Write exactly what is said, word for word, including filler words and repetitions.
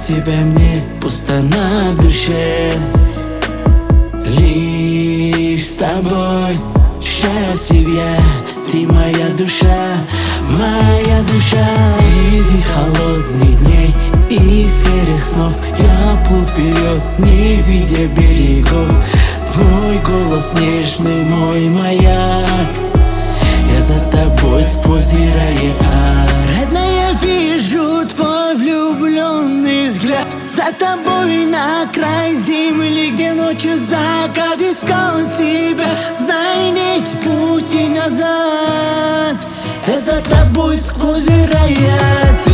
тебя мне пусто на душе. Лишь с тобой счастлив я, ты моя душа, моя душа. Среди холодных дней и серых снов я плыл вперед, не видя берегов. Твой голос нежный, мой маяк, я за тобой сквозь ираи ад. Родная, вижу твой влюбленный взгляд, за тобой на край земли, где ночью закат искал тебя. Знай, нет пути назад, я за тобой сквозь ираи ад.